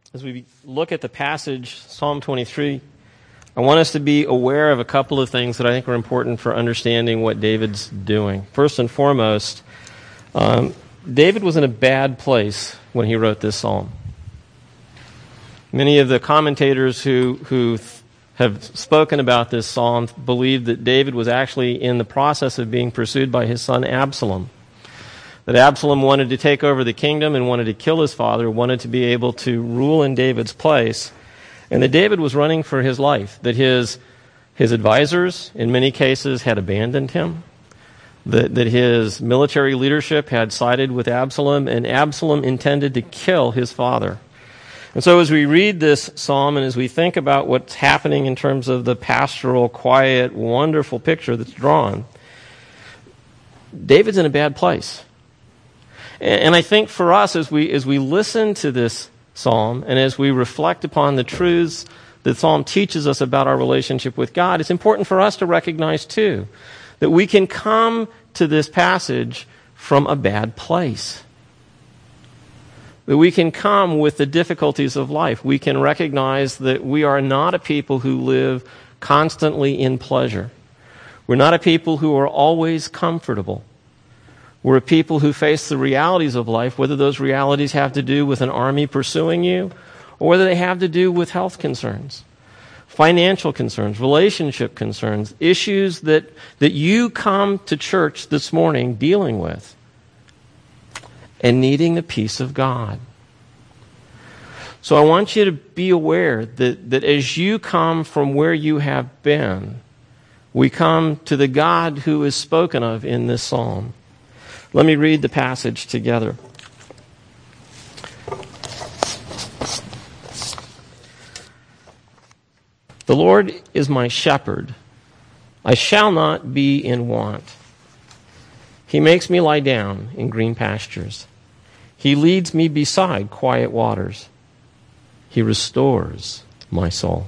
as we look at the passage, Psalm 23, I want us to be aware of a couple of things that I think are important for understanding what David's doing. First and foremost, David was in a bad place when he wrote this psalm. Many of the commentators who have spoken about this psalm believe that David was actually in the process of being pursued by his son Absalom. That Absalom wanted to take over the kingdom and wanted to kill his father, wanted to be able to rule in David's place, and that David was running for his life, that his advisors, in many cases, had abandoned him, that his military leadership had sided with Absalom, and Absalom intended to kill his father. And so as we read this psalm and as we think about what's happening in terms of the pastoral, quiet, wonderful picture that's drawn, David's in a bad place. And I think for us, as we listen to this psalm and as we reflect upon the truths that psalm teaches us about our relationship with God, it's important for us to recognize, too, that we can come to this passage from a bad place. That we can come with the difficulties of life. We can recognize that we are not a people who live constantly in pleasure. We're not a people who are always comfortable. We're a people who face the realities of life, whether those realities have to do with an army pursuing you, or whether they have to do with health concerns, financial concerns, relationship concerns, issues that you come to church this morning dealing with and needing the peace of God. So I want you to be aware that as you come from where you have been, we come to the God who is spoken of in this psalm. Let me read the passage together. The Lord is my shepherd. I shall not be in want. He makes me lie down in green pastures. He leads me beside quiet waters. He restores my soul.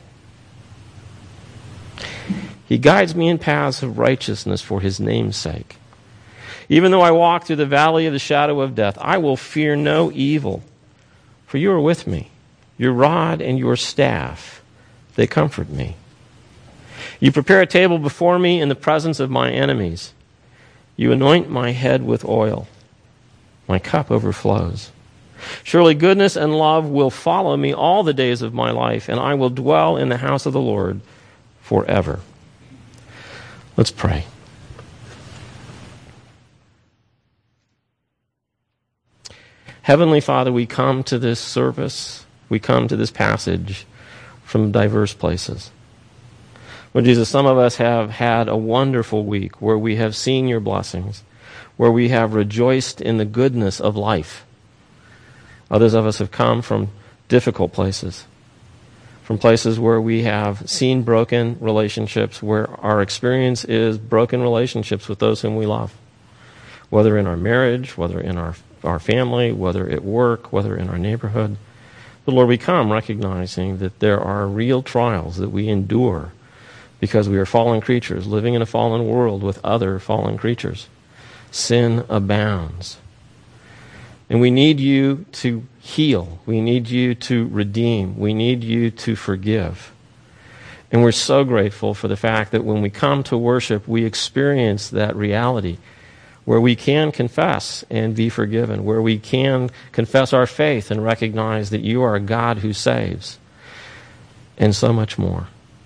He guides me in paths of righteousness for his name's sake. Even though I walk through the valley of the shadow of death, I will fear no evil, for you are with me. Your rod and your staff, they comfort me. You prepare a table before me in the presence of my enemies. You anoint my head with oil. My cup overflows. Surely goodness and love will follow me all the days of my life, and I will dwell in the house of the Lord forever. Let's pray. Heavenly Father, we come to this service, we come to this passage from diverse places. Lord Jesus, some of us have had a wonderful week where we have seen your blessings, where we have rejoiced in the goodness of life. Others of us have come from difficult places, from places where we have seen broken relationships, where our experience is broken relationships with those whom we love, whether in our marriage, whether in our family, whether at work, whether in our neighborhood. But Lord, we come recognizing that there are real trials that we endure because we are fallen creatures living in a fallen world with other fallen creatures. Sin abounds. And we need you to heal. We need you to redeem. We need you to forgive. And we're so grateful for the fact that when we come to worship, we experience that reality where we can confess and be forgiven, where we can confess our faith and recognize that you are a God who saves, and so much more.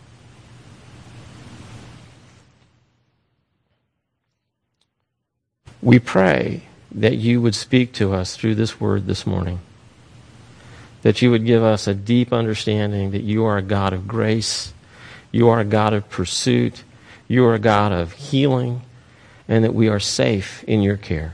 We pray that you would speak to us through this word this morning, that you would give us a deep understanding that you are a God of grace, you are a God of pursuit, you are a God of healing, and that we are safe in your care.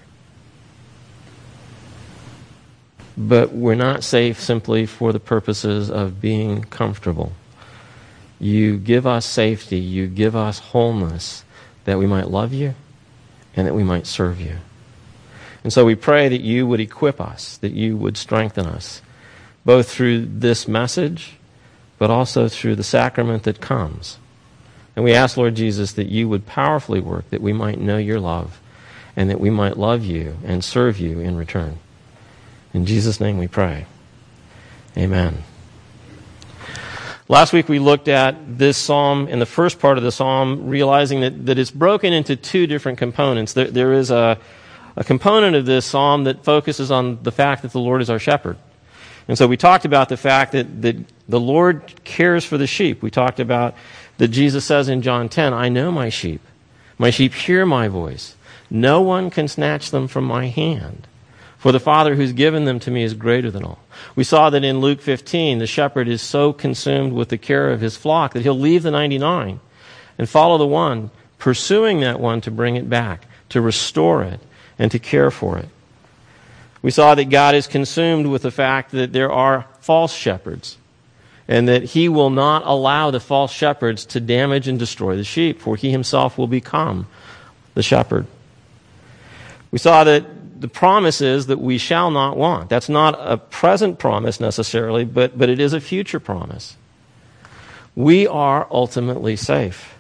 But we're not safe simply for the purposes of being comfortable. You give us safety, you give us wholeness, that we might love you and that we might serve you. And so we pray that you would equip us, that you would strengthen us, both through this message, but also through the sacrament that comes. And we ask, Lord Jesus, that you would powerfully work, that we might know your love, and that we might love you and serve you in return. In Jesus' name we pray. Amen. Last week we looked at this psalm, in the first part of the psalm, realizing that it's broken into two different components. There is a component of this psalm that focuses on the fact that the Lord is our shepherd. And so we talked about the fact that the Lord cares for the sheep. We talked about that Jesus says in John 10, I know my sheep. My sheep hear my voice. No one can snatch them from my hand. For the Father who's given them to me is greater than all. We saw that in Luke 15, the shepherd is so consumed with the care of his flock that he'll leave the 99 and follow the one, pursuing that one to bring it back, to restore it, and to care for it. We saw that God is consumed with the fact that there are false shepherds, and that he will not allow the false shepherds to damage and destroy the sheep, for he himself will become the shepherd. We saw that the promise is that we shall not want. That's not a present promise necessarily, but it is a future promise. We are ultimately safe.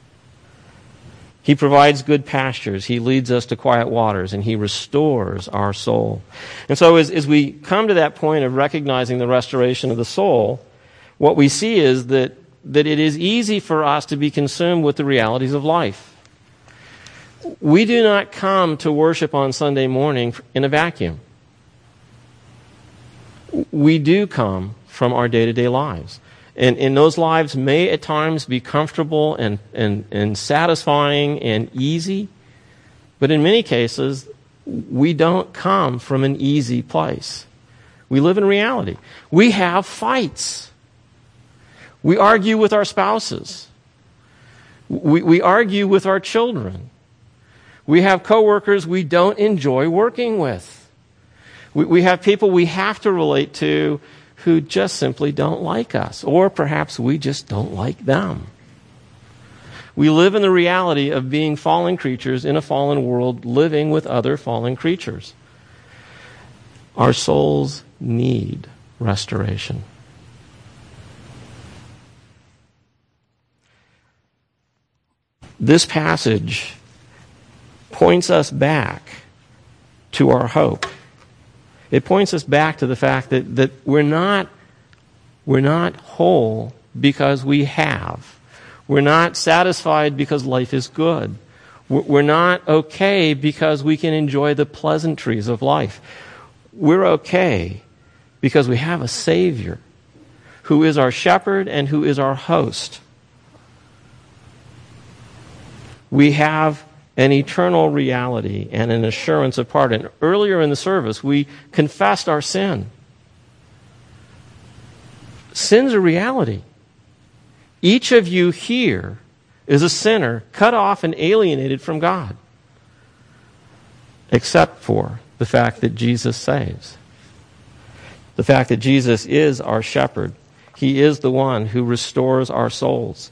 He provides good pastures. He leads us to quiet waters, and he restores our soul. And so as we come to that point of recognizing the restoration of the soul, what we see is that it is easy for us to be consumed with the realities of life. We do not come to worship on Sunday morning in a vacuum. We do come from our day-to-day lives. And those lives may at times be comfortable and satisfying and easy, but in many cases, we don't come from an easy place. We live in reality. We have fights. We argue with our spouses. We argue with our children. We have coworkers we don't enjoy working with. We have people we have to relate to who just simply don't like us, or perhaps we just don't like them. We live in the reality of being fallen creatures in a fallen world, living with other fallen creatures. Our souls need restoration. This passage points us back to our hope. It points us back to the fact that we're not whole because we have. We're not satisfied because life is good. We're not okay because we can enjoy the pleasantries of life. We're okay because we have a Savior who is our shepherd and who is our host. We have an eternal reality and an assurance of pardon. Earlier in the service, we confessed our sin. Sin's a reality. Each of you here is a sinner, cut off and alienated from God, except for the fact that Jesus saves. The fact that Jesus is our shepherd. He is the one who restores our souls.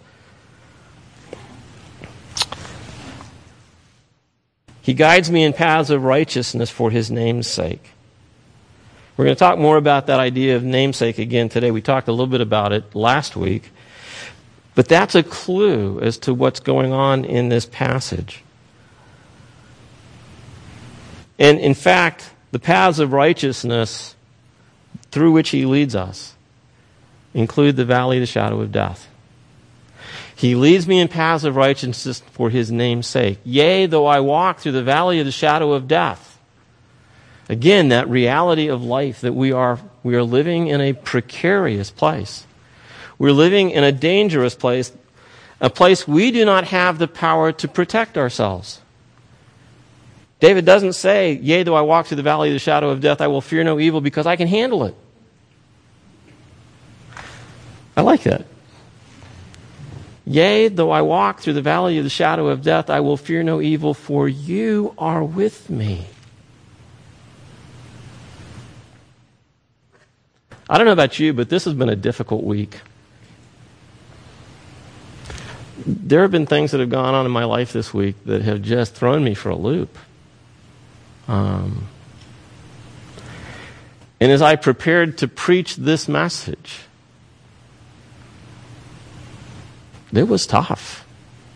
He guides me in paths of righteousness for his name's sake. We're going to talk more about that idea of namesake again today. We talked a little bit about it last week. But that's a clue as to what's going on in this passage. And in fact, the paths of righteousness through which he leads us include the valley of the shadow of death. He leads me in paths of righteousness for his name's sake. Yea, though I walk through the valley of the shadow of death. Again, that reality of life that we are living in a precarious place. We're living in a dangerous place, a place we do not have the power to protect ourselves. David doesn't say, yea, though I walk through the valley of the shadow of death, I will fear no evil because I can handle it. I like that. Yea, though I walk through the valley of the shadow of death, I will fear no evil, for you are with me. I don't know about you, but this has been a difficult week. There have been things that have gone on in my life this week that have just thrown me for a loop. And as I prepared to preach this message, it was tough.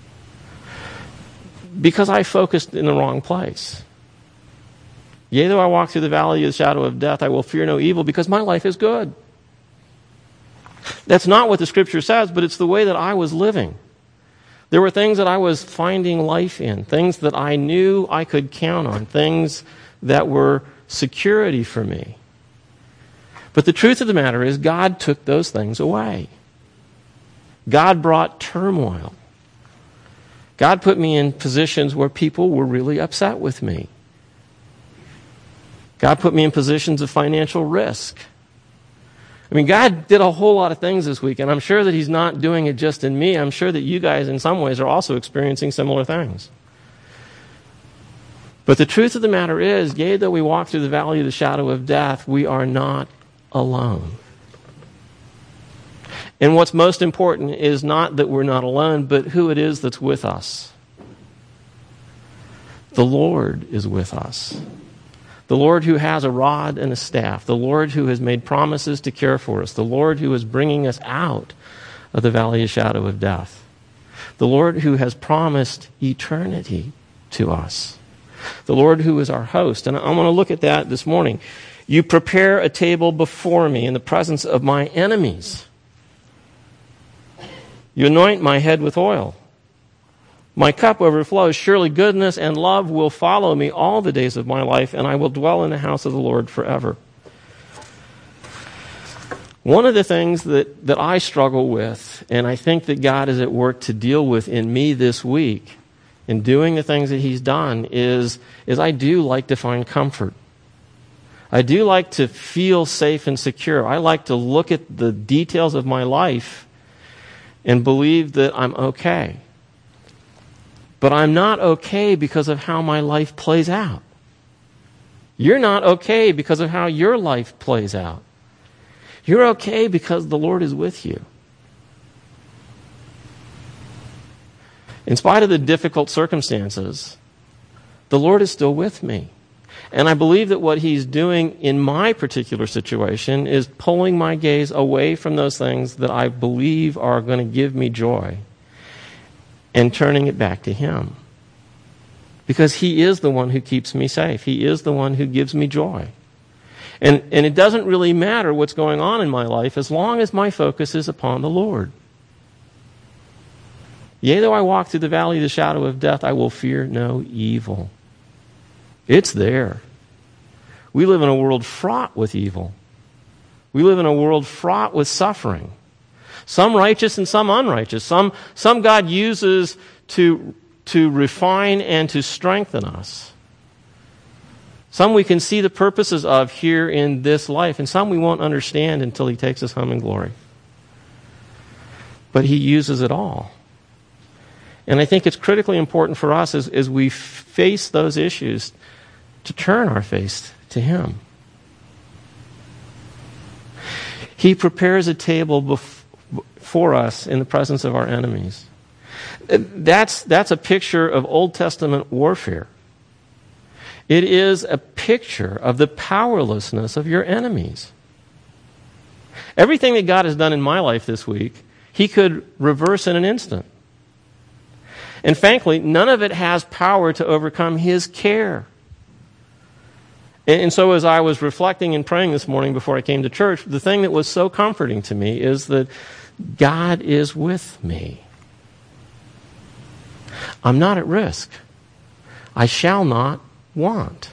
Because I focused in the wrong place. Yea, though I walk through the valley of the shadow of death, I will fear no evil because my life is good. That's not what the Scripture says, but it's the way that I was living. There were things that I was finding life in, things that I knew I could count on, things that were security for me. But the truth of the matter is, God took those things away. God brought turmoil. God put me in positions where people were really upset with me. God put me in positions of financial risk. I mean, God did a whole lot of things this week, and I'm sure that He's not doing it just in me. I'm sure that you guys, in some ways, are also experiencing similar things. But the truth of the matter is, yea, though we walk through the valley of the shadow of death, we are not alone. And what's most important is not that we're not alone, but who it is that's with us. The Lord is with us. The Lord who has a rod and a staff. The Lord who has made promises to care for us. The Lord who is bringing us out of the valley of shadow of death. The Lord who has promised eternity to us. The Lord who is our host. And I want to look at that this morning. You prepare a table before me in the presence of my enemies. You anoint my head with oil. My cup overflows. Surely goodness and love will follow me all the days of my life, and I will dwell in the house of the Lord forever. One of the things that I struggle with, and I think that God is at work to deal with in me this week, in doing the things that He's done, is I do like to find comfort. I do like to feel safe and secure. I like to look at the details of my life and believe that I'm okay. But I'm not okay because of how my life plays out. You're not okay because of how your life plays out. You're okay because the Lord is with you. In spite of the difficult circumstances, the Lord is still with me. And I believe that what He's doing in my particular situation is pulling my gaze away from those things that I believe are going to give me joy and turning it back to Him. Because He is the one who keeps me safe. He is the one who gives me joy. And it doesn't really matter what's going on in my life as long as my focus is upon the Lord. Yea, though I walk through the valley of the shadow of death, I will fear no evil. It's there. We live in a world fraught with evil. We live in a world fraught with suffering. Some righteous and some unrighteous. Some God uses to refine and to strengthen us. Some we can see the purposes of here in this life, and some we won't understand until He takes us home in glory. But He uses it all. And I think it's critically important for us as we face those issues to turn our face to Him. He prepares a table before us in the presence of our enemies. That's a picture of Old Testament warfare. It is a picture of the powerlessness of your enemies. Everything that God has done in my life this week, He could reverse in an instant. And frankly, none of it has power to overcome His care. And so as I was reflecting and praying this morning before I came to church, the thing that was so comforting to me is that God is with me. I'm not at risk. I shall not want.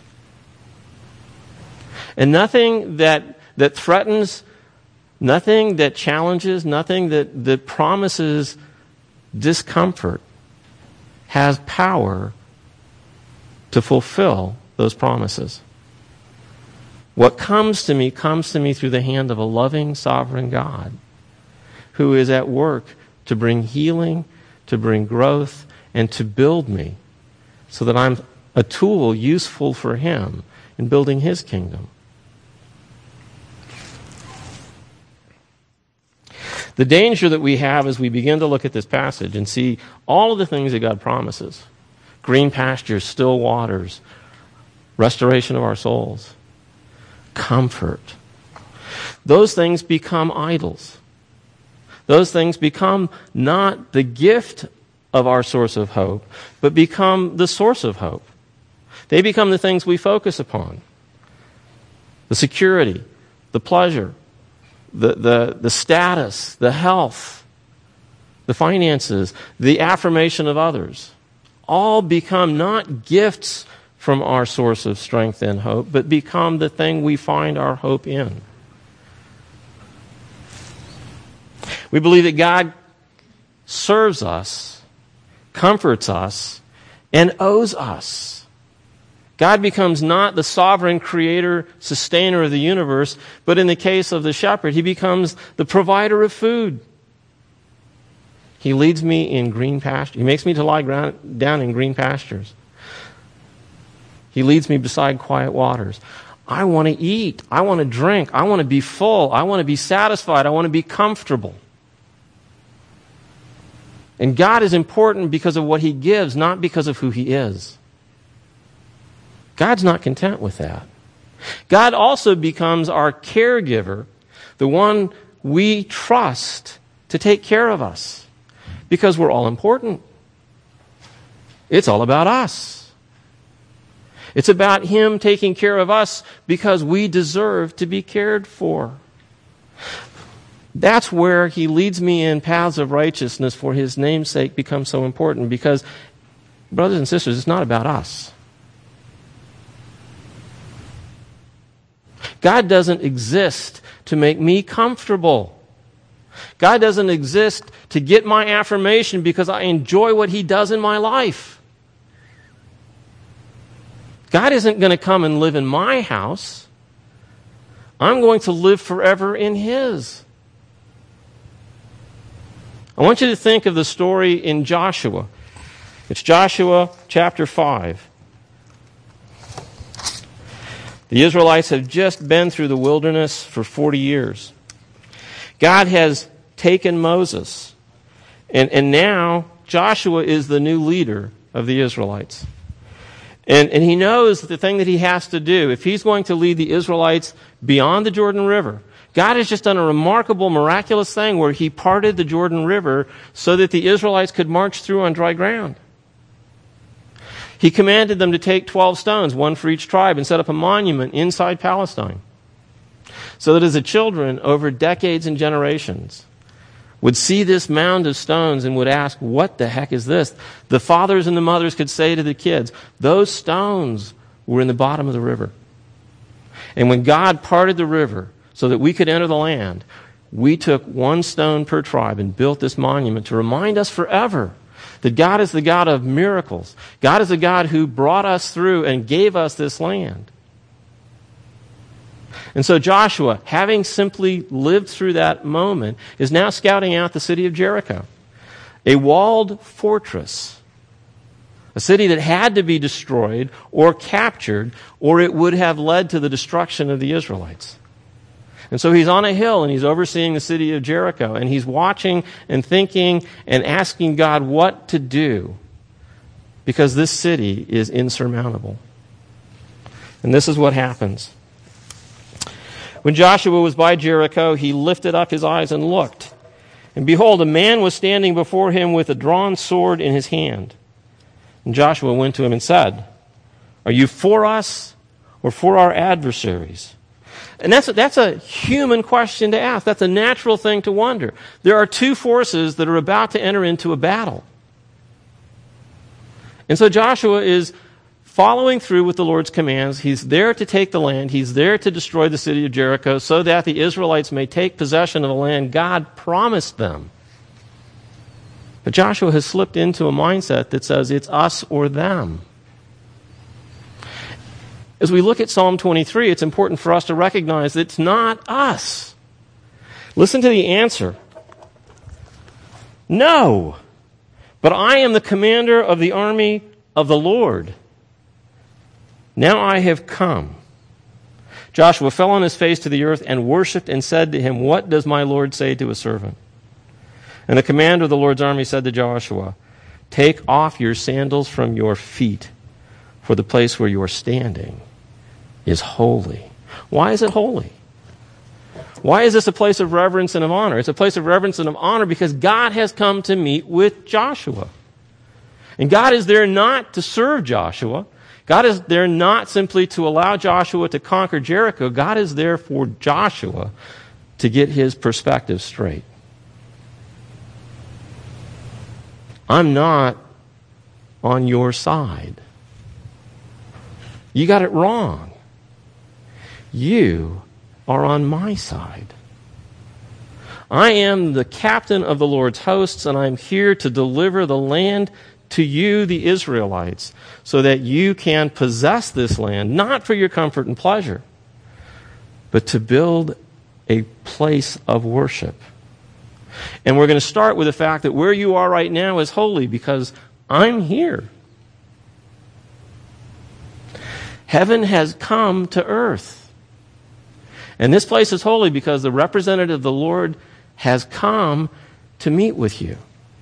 And nothing that threatens, nothing that challenges, nothing that promises discomfort has power to fulfill those promises. What comes to me through the hand of a loving, sovereign God who is at work to bring healing, to bring growth, and to build me so that I'm a tool useful for Him in building His kingdom. The danger that we have as we begin to look at this passage and see all of the things that God promises, green pastures, still waters, restoration of our souls, comfort, those things become idols. Those things become not the gift of our source of hope, but become the source of hope. They become the things we focus upon. The security, the pleasure, the status, the health, the finances, the affirmation of others, all become not gifts from our source of strength and hope, but become the thing we find our hope in. We believe that God serves us, comforts us, and owes us. God becomes not the sovereign creator, sustainer of the universe, but in the case of the shepherd, he becomes the provider of food. He leads me in green pastures. He makes me to lie down in green pastures. He leads me beside quiet waters. I want to eat. I want to drink. I want to be full. I want to be satisfied. I want to be comfortable. And God is important because of what he gives, not because of who he is. God's not content with that. God also becomes our caregiver, the one we trust to take care of us, because we're all important. It's all about us. It's about him taking care of us because we deserve to be cared for. That's where he leads me in paths of righteousness for his name's sake becomes so important, because, brothers and sisters, it's not about us. God doesn't exist to make me comfortable. God doesn't exist to get my affirmation because I enjoy what he does in my life. God isn't going to come and live in my house. I'm going to live forever in his. I want you to think of the story in Joshua. It's Joshua chapter 5. The Israelites have just been through the wilderness for 40 years. God has taken Moses, and now Joshua is the new leader of the Israelites. And he knows the thing that he has to do. If he's going to lead the Israelites beyond the Jordan River, God has just done a remarkable, miraculous thing where he parted the Jordan River so that the Israelites could march through on dry ground. He commanded them to take 12 stones, one for each tribe, and set up a monument inside Palestine, so that as the children, over decades and generations, would see this mound of stones and would ask, what the heck is this? The fathers and the mothers could say to the kids, those stones were in the bottom of the river. And when God parted the river so that we could enter the land, we took one stone per tribe and built this monument to remind us forever that God is the God of miracles. God is the God who brought us through and gave us this land. And so Joshua, having simply lived through that moment, is now scouting out the city of Jericho, a walled fortress, a city that had to be destroyed or captured, or it would have led to the destruction of the Israelites. And so he's on a hill and he's overseeing the city of Jericho, and he's watching and thinking and asking God what to do, because this city is insurmountable. And this is what happens. When Joshua was by Jericho, he lifted up his eyes and looked. And behold, a man was standing before him with a drawn sword in his hand. And Joshua went to him and said, "Are you for us or for our adversaries?" And that's a human question to ask. That's a natural thing to wonder. There are two forces that are about to enter into a battle. And so Joshua is following through with the Lord's commands. He's there to take the land. He's there to destroy the city of Jericho so that the Israelites may take possession of the land God promised them. But Joshua has slipped into a mindset that says it's us or them. As we look at Psalm 23, it's important for us to recognize that it's not us. Listen to the answer. No, but I am the commander of the army of the Lord. Now I have come. Joshua fell on his face to the earth and worshipped and said to him, "What does my Lord say to his servant?" And the commander of the Lord's army said to Joshua, "Take off your sandals from your feet, for the place where you are standing is holy." Why is it holy? Why is this a place of reverence and of honor? It's a place of reverence and of honor because God has come to meet with Joshua. And God is there not to serve Joshua. God is there not simply to allow Joshua to conquer Jericho. God is there for Joshua to get his perspective straight. I'm not on your side. You got it wrong. You are on my side. I am the captain of the Lord's hosts, and I'm here to deliver the land to you, the Israelites, so that you can possess this land, not for your comfort and pleasure, but to build a place of worship. And we're going to start with the fact that where you are right now is holy because I'm here. Heaven has come to earth. And this place is holy because the representative of the Lord has come to meet with you.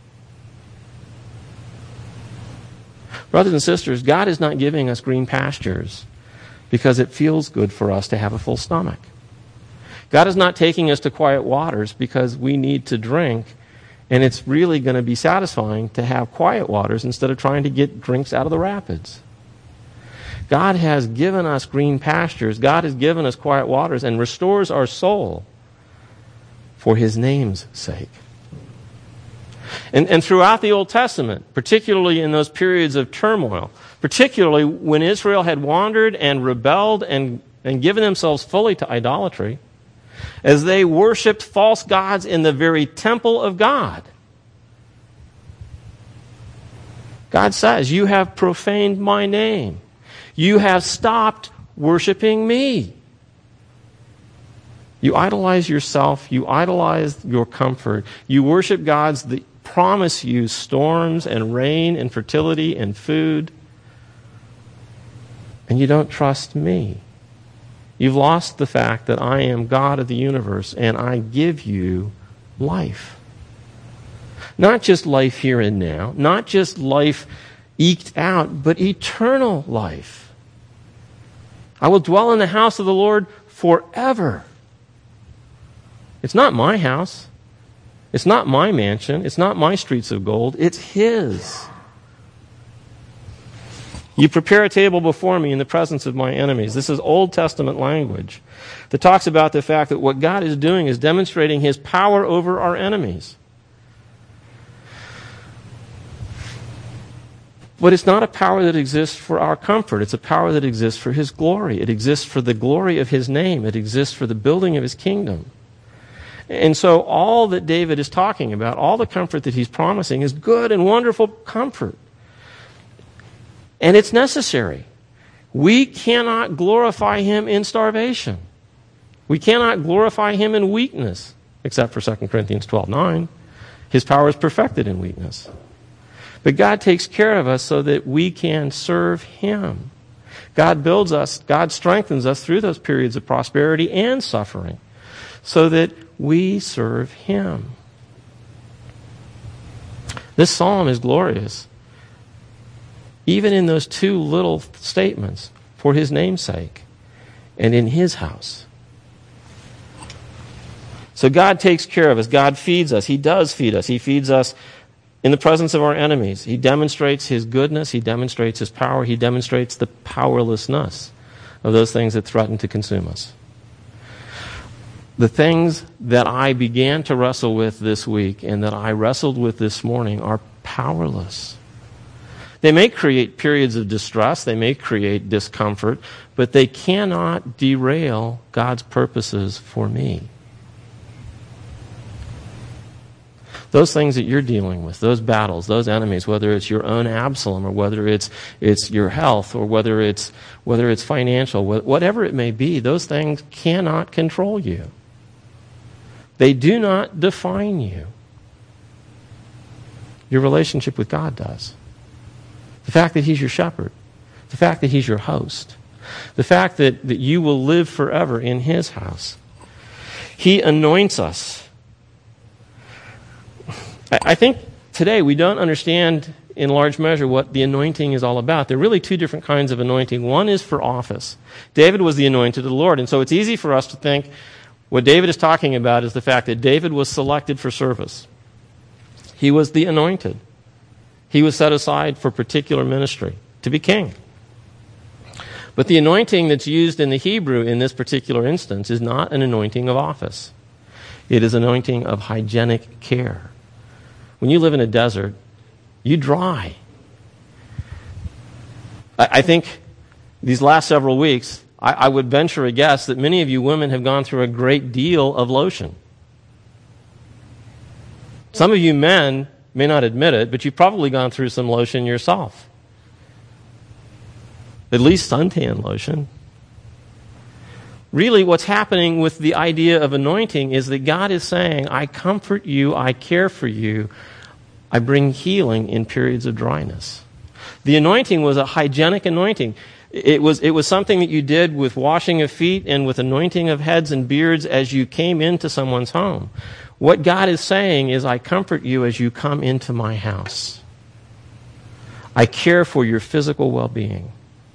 Brothers and sisters, God is not giving us green pastures because it feels good for us to have a full stomach. God is not taking us to quiet waters because we need to drink, and it's really going to be satisfying to have quiet waters instead of trying to get drinks out of the rapids. God has given us green pastures. God has given us quiet waters and restores our soul for his name's sake. And throughout the Old Testament, particularly in those periods of turmoil, particularly when Israel had wandered and rebelled and given themselves fully to idolatry, as they worshipped false gods in the very temple of God, God says, you have profaned my name. You have stopped worshiping me. You idolize yourself. You idolize your comfort. You worship gods that promise you storms and rain and fertility and food. And you don't trust me. You've lost the fact that I am God of the universe and I give you life. Not just life here and now, not just life eked out, but eternal life. I will dwell in the house of the Lord forever. It's not my house. It's not my mansion. It's not my streets of gold. It's his. You prepare a table before me in the presence of my enemies. This is Old Testament language that talks about the fact that what God is doing is demonstrating his power over our enemies. But it's not a power that exists for our comfort. It's a power that exists for his glory. It exists for the glory of his name. It exists for the building of his kingdom. And so all that David is talking about, all the comfort that he's promising, is good and wonderful comfort. And it's necessary. We cannot glorify him in starvation. We cannot glorify him in weakness, except for 2 Corinthians 12:9. His power is perfected in weakness. But God takes care of us so that we can serve him. God builds us, God strengthens us through those periods of prosperity and suffering so that we serve him. This psalm is glorious, even in those two little statements, for his name's sake and in his house. So God takes care of us. God feeds us. He does feed us. He feeds us in the presence of our enemies. He demonstrates his goodness. He demonstrates his power. He demonstrates the powerlessness of those things that threaten to consume us. The things that I began to wrestle with this week and that I wrestled with this morning are powerless. They may create periods of distress. They may create discomfort, but they cannot derail God's purposes for me. Those things that you're dealing with, those battles, those enemies, whether it's your own Absalom or whether it's your health or whether it's financial, whatever it may be, those things cannot control you. They do not define you. Your relationship with God does. The fact that he's your shepherd, the fact that he's your host, the fact that you will live forever in his house. He anoints us. I think today we don't understand in large measure what the anointing is all about. There are really two different kinds of anointing. One is for office. David was the anointed of the Lord, and so it's easy for us to think what David is talking about is the fact that David was selected for service. He was the anointed. He was set aside for particular ministry, to be king. But the anointing that's used in the Hebrew in this particular instance is not an anointing of office. It is anointing of hygienic care. When you live in a desert, you dry. I think these last several weeks, I would venture a guess that many of you women have gone through a great deal of lotion. Some of you men may not admit it, but you've probably gone through some lotion yourself. At least suntan lotion. Really, what's happening with the idea of anointing is that God is saying, I comfort you, I care for you, I bring healing in periods of dryness. The anointing was a hygienic anointing. It was something that you did with washing of feet and with anointing of heads and beards as you came into someone's home. What God is saying is, I comfort you as you come into my house. I care for your physical well-being.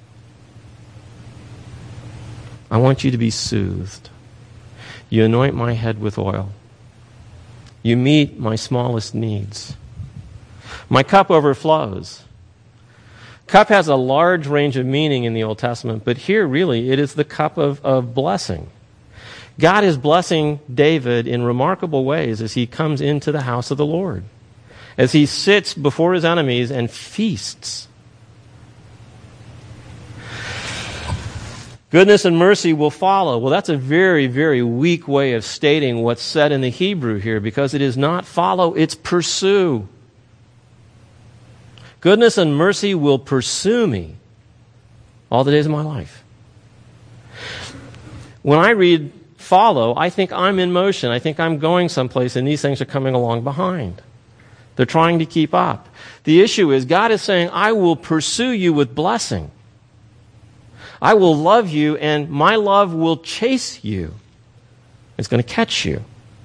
I want you to be soothed. You anoint my head with oil. You meet my smallest needs. My cup overflows. Cup has a large range of meaning in the Old Testament, but here really it is the cup of blessing. God is blessing David in remarkable ways as he comes into the house of the Lord, as he sits before his enemies and feasts. Goodness and mercy will follow. Well, that's a very, very weak way of stating what's said in the Hebrew here, because it is not follow, it's pursue. Goodness and mercy will pursue me all the days of my life. When I read follow, I think I'm in motion. I think I'm going someplace, and these things are coming along behind. They're trying to keep up. The issue is, God is saying, I will pursue you with blessing. I will love you, and my love will chase you. It's going to catch you.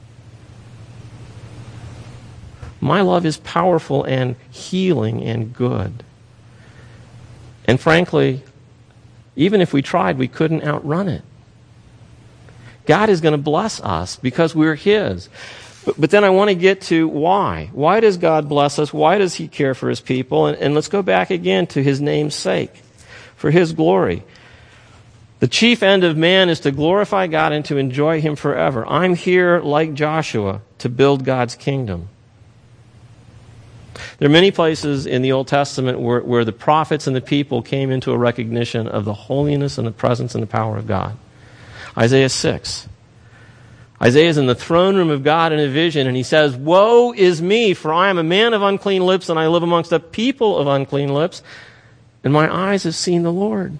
My love is powerful and healing and good. And frankly, even if we tried, we couldn't outrun it. God is going to bless us because we're His. But then I want to get to why. Why does God bless us? Why does He care for His people? And let's go back again to His name's sake, for His glory. The chief end of man is to glorify God and to enjoy Him forever. I'm here, like Joshua, to build God's kingdom. There are many places in the Old Testament where the prophets and the people came into a recognition of the holiness and the presence and the power of God. Isaiah 6. Isaiah is in the throne room of God in a vision, and he says, Woe is me, for I am a man of unclean lips, and I live amongst a people of unclean lips, and my eyes have seen the Lord.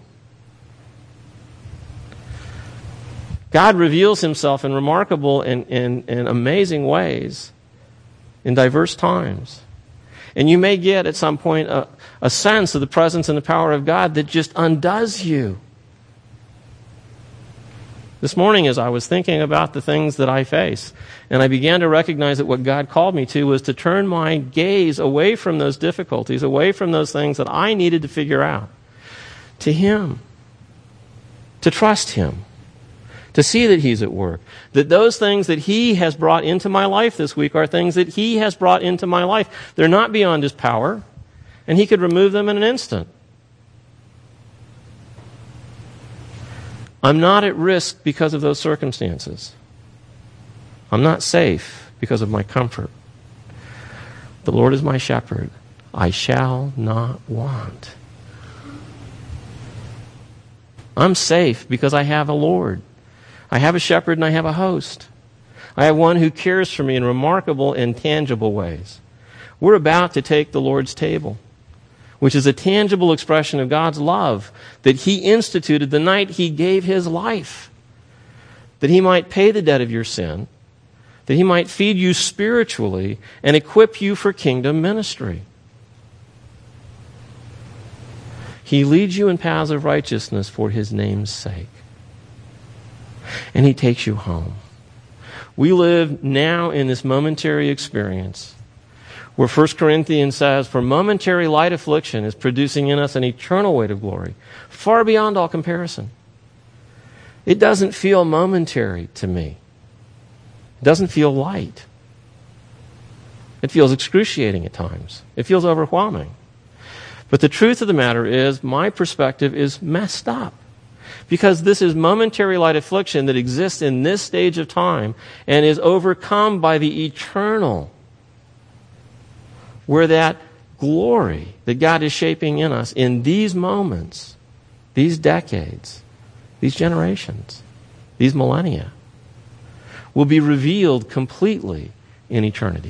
God reveals Himself in remarkable and amazing ways in diverse times. And you may get at some point a sense of the presence and the power of God that just undoes you. This morning, as I was thinking about the things that I face, and I began to recognize that what God called me to was to turn my gaze away from those difficulties, away from those things that I needed to figure out, to Him, to trust Him, to see that He's at work, that those things that He has brought into my life this week are things that He has brought into my life. They're not beyond His power, and He could remove them in an instant. I'm not at risk because of those circumstances. I'm not safe because of my comfort. The Lord is my shepherd. I shall not want. I'm safe because I have a Lord. I have a shepherd and I have a host. I have one who cares for me in remarkable and tangible ways. We're about to take the Lord's table, which is a tangible expression of God's love that He instituted the night He gave His life, that He might pay the debt of your sin, that He might feed you spiritually and equip you for kingdom ministry. He leads you in paths of righteousness for His name's sake. And He takes you home. We live now in this momentary experience where 1 Corinthians says, for momentary light affliction is producing in us an eternal weight of glory, far beyond all comparison. It doesn't feel momentary to me. It doesn't feel light. It feels excruciating at times. It feels overwhelming. But the truth of the matter is, my perspective is messed up. Because this is momentary light affliction that exists in this stage of time and is overcome by the eternal, where that glory that God is shaping in us in these moments, these decades, these generations, these millennia, will be revealed completely in eternity.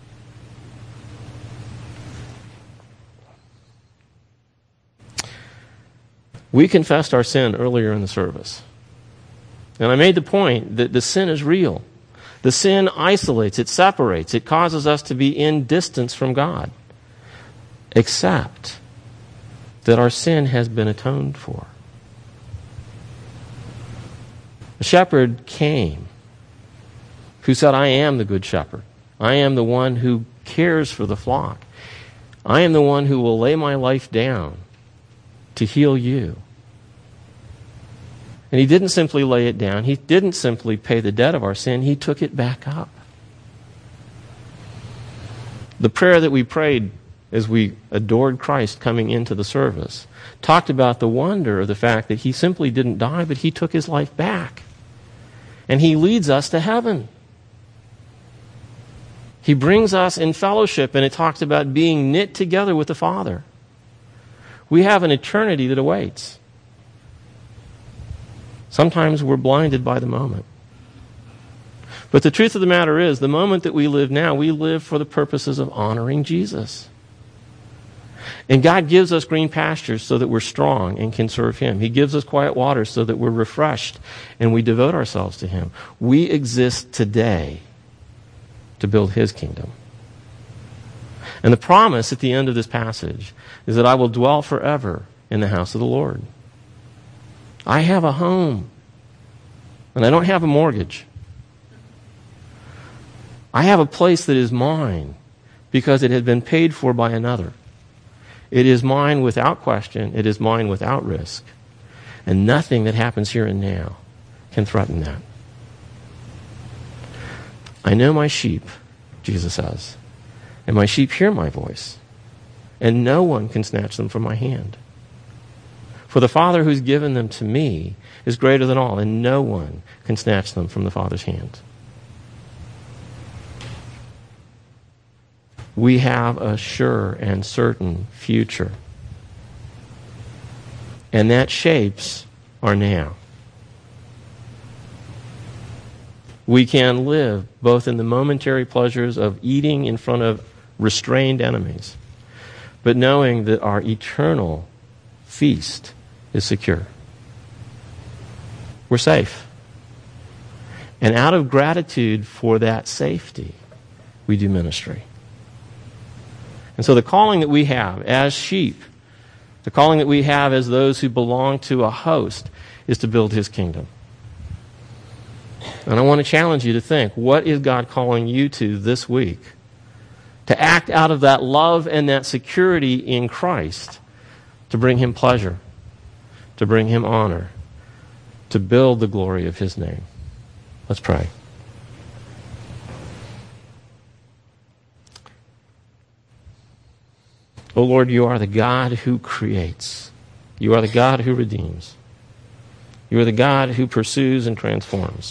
We confessed our sin earlier in the service. And I made the point that the sin is real. The sin isolates, it separates, it causes us to be in distance from God. Except that our sin has been atoned for. A shepherd came who said, I am the good shepherd. I am the one who cares for the flock. I am the one who will lay my life down to heal you. And he didn't simply lay it down. He didn't simply pay the debt of our sin. He took it back up. The prayer that we prayed as we adored Christ coming into the service talked about the wonder of the fact that he simply didn't die, but he took his life back. And he leads us to heaven. He brings us in fellowship, and it talks about being knit together with the Father. We have an eternity that awaits. Sometimes we're blinded by the moment. But the truth of the matter is, the moment that we live now, we live for the purposes of honoring Jesus. And God gives us green pastures so that we're strong and can serve Him. He gives us quiet waters so that we're refreshed and we devote ourselves to Him. We exist today to build His kingdom. And the promise at the end of this passage is that I will dwell forever in the house of the Lord. I have a home, and I don't have a mortgage. I have a place that is mine because it had been paid for by another. It is mine without question. It is mine without risk. And nothing that happens here and now can threaten that. I know my sheep, Jesus says, and my sheep hear my voice, and no one can snatch them from my hand. For the Father who's given them to me is greater than all, and no one can snatch them from the Father's hand. We have a sure and certain future. And that shapes our now. We can live both in the momentary pleasures of eating in front of restrained enemies, but knowing that our eternal feast is secure. We're safe. And out of gratitude for that safety, we do ministry. And so the calling that we have as sheep, the calling that we have as those who belong to a host, is to build His kingdom. And I want to challenge you to think, what is God calling you to this week? To act out of that love and that security in Christ, to bring Him pleasure, to bring Him honor, to build the glory of His name. Let's pray. Oh Lord, you are the God who creates. You are the God who redeems. You are the God who pursues and transforms.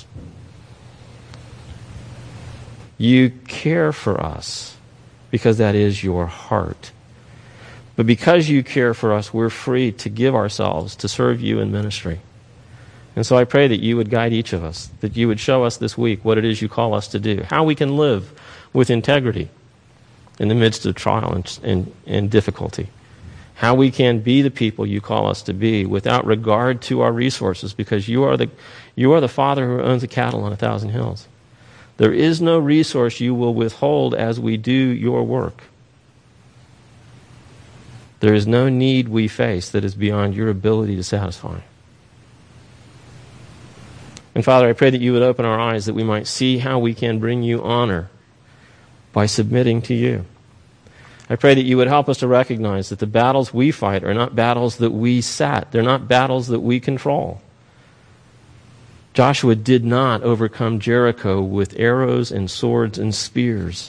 You care for us because that is your heart. But because you care for us, we're free to give ourselves to serve you in ministry. And so I pray that you would guide each of us, that you would show us this week what it is you call us to do, how we can live with integrity in the midst of trial and difficulty, how we can be the people you call us to be without regard to our resources, because you are the Father who owns the cattle on 1,000 hills. There is no resource you will withhold as we do your work. There is no need we face that is beyond your ability to satisfy. And Father, I pray that you would open our eyes that we might see how we can bring you honor by submitting to you. I pray that you would help us to recognize that the battles we fight are not battles that we set. They're not battles that we control. Joshua did not overcome Jericho with arrows and swords and spears.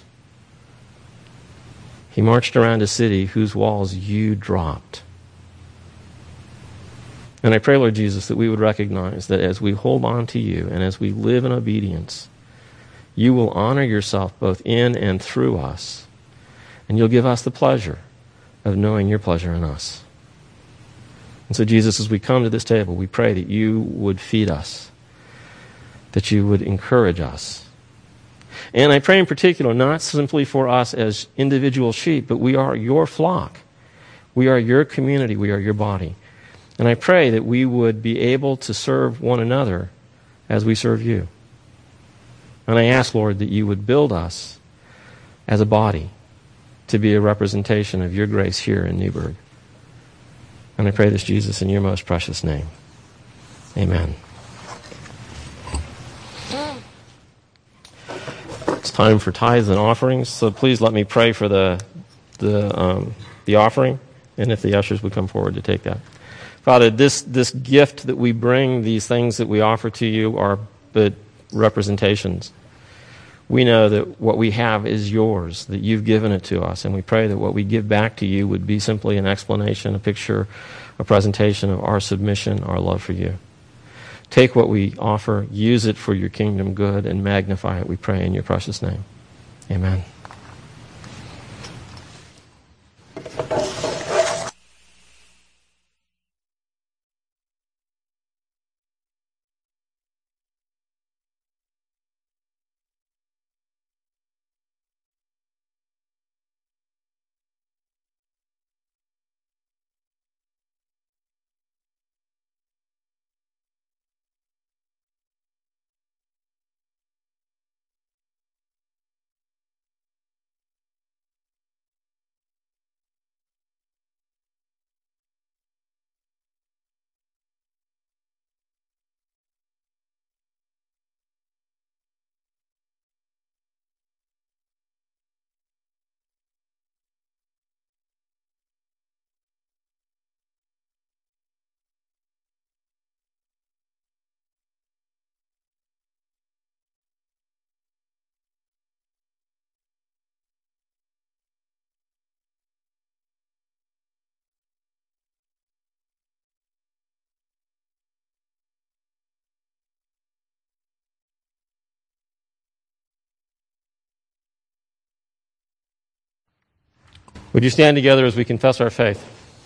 He marched around a city whose walls you dropped. And I pray, Lord Jesus, that we would recognize that as we hold on to you and as we live in obedience, you will honor yourself both in and through us. And you'll give us the pleasure of knowing your pleasure in us. And so, Jesus, as we come to this table, we pray that you would feed us, that you would encourage us. And I pray in particular, not simply for us as individual sheep, but we are your flock. We are your community. We are your body. And I pray that we would be able to serve one another as we serve you. And I ask, Lord, that you would build us as a body to be a representation of your grace here in Newburgh. And I pray this, Jesus, in your most precious name. Amen. It's time for tithes and offerings, so please let me pray for the offering, and if the ushers would come forward to take that. Father, this gift that we bring, these things that we offer to you are but representations. We know that what we have is yours, that you've given it to us, and we pray that what we give back to you would be simply an explanation, a picture, a presentation of our submission, our love for you. Take what we offer, use it for your kingdom good, and magnify it, we pray in your precious name. Amen. Would you stand together as we confess our faith?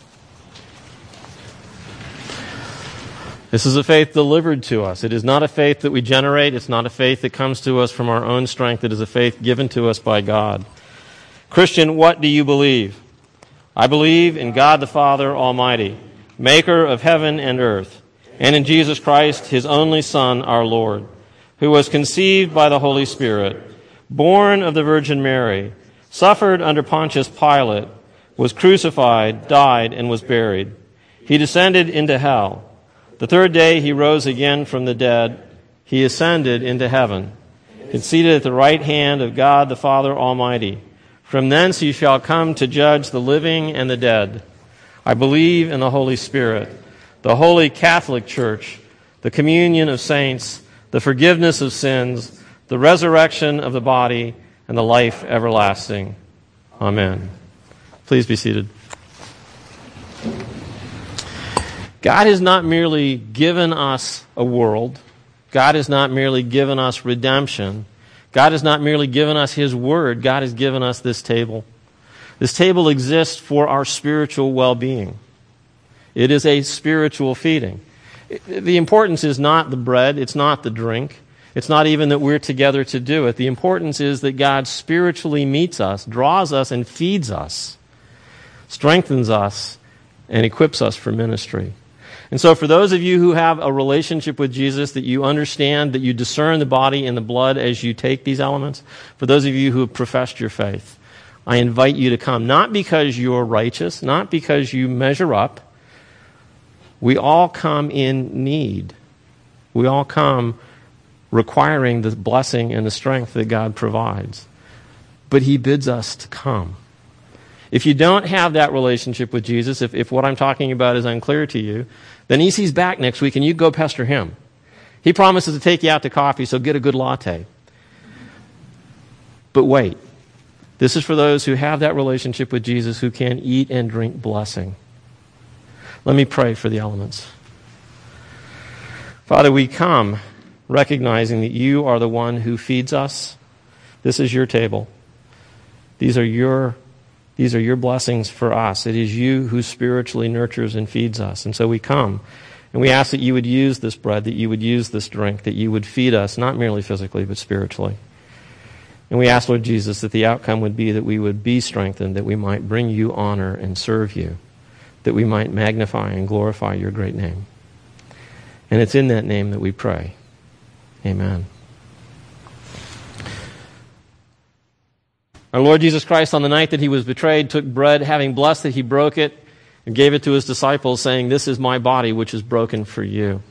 This is a faith delivered to us. It is not a faith that we generate. It's not a faith that comes to us from our own strength. It is a faith given to us by God. Christian, what do you believe? I believe in God the Father Almighty, maker of heaven and earth, and in Jesus Christ, his only Son, our Lord, who was conceived by the Holy Spirit, born of the Virgin Mary, suffered under Pontius Pilate, was crucified, died, and was buried. He descended into hell. The third day he rose again from the dead. He ascended into heaven, and seated at the right hand of God the Father Almighty. From thence he shall come to judge the living and the dead. I believe in the Holy Spirit, the holy Catholic Church, the communion of saints, the forgiveness of sins, the resurrection of the body, and the life everlasting. Amen. Please be seated. God has not merely given us a world. God has not merely given us redemption. God has not merely given us his word. God has given us this table. This table exists for our spiritual well-being. It is a spiritual feeding. The importance is not the bread. It's not the drink. It's not even that we're together to do it. The importance is that God spiritually meets us, draws us, and feeds us, strengthens us, and equips us for ministry. And so for those of you who have a relationship with Jesus, that you understand, that you discern the body and the blood as you take these elements, for those of you who have professed your faith, I invite you to come, not because you're righteous, not because you measure up. We all come in need. We all come requiring the blessing and the strength that God provides. But he bids us to come. If you don't have that relationship with Jesus, if what I'm talking about is unclear to you, then EC's back next week and you go pester him. He promises to take you out to coffee, so get a good latte. But wait. This is for those who have that relationship with Jesus, who can eat and drink blessing. Let me pray for the elements. Father, we come recognizing that you are the one who feeds us. This is your table. These are your blessings for us. It is you who spiritually nurtures and feeds us. And so we come, and we ask that you would use this bread, that you would use this drink, that you would feed us, not merely physically, but spiritually. And we ask, Lord Jesus, that the outcome would be that we would be strengthened, that we might bring you honor and serve you, that we might magnify and glorify your great name. And it's in that name that we pray. Amen. Our Lord Jesus Christ, on the night that he was betrayed, took bread, having blessed it, he broke it, and gave it to his disciples, saying, "This is my body, which is broken for you."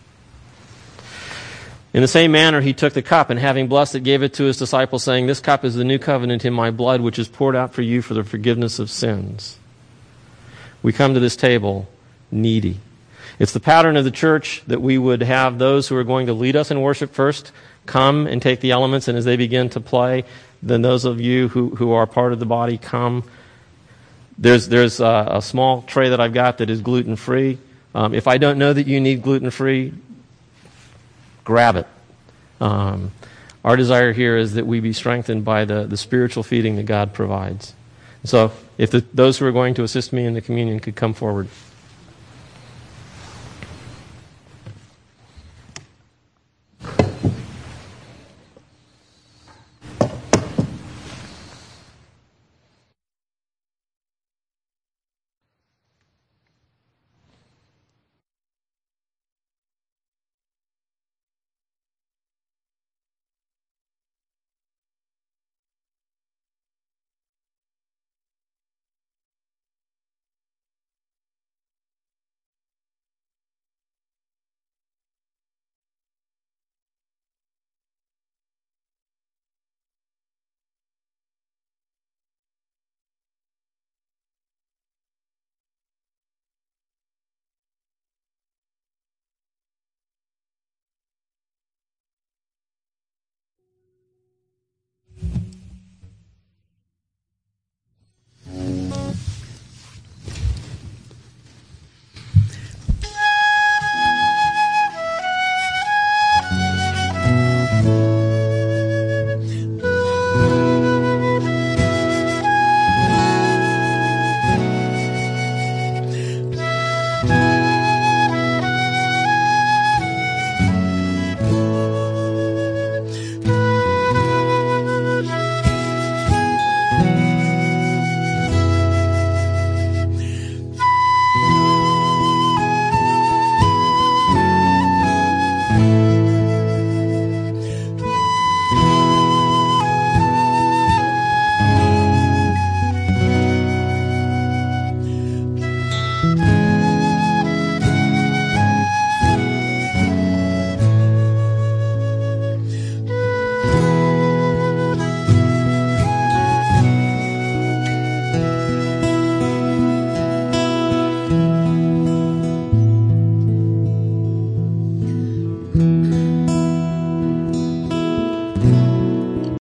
In the same manner, he took the cup, and having blessed it, gave it to his disciples, saying, "This cup is the new covenant in my blood, which is poured out for you for the forgiveness of sins." We come to this table needy. It's the pattern of the church that we would have those who are going to lead us in worship first come and take the elements, and as they begin to play, then those of you who are part of the body come. There's a small tray that I've got that is gluten-free. If I don't know that you need gluten-free, grab it. Our desire here is that we be strengthened by the spiritual feeding that God provides. So if those who are going to assist me in the communion could come forward.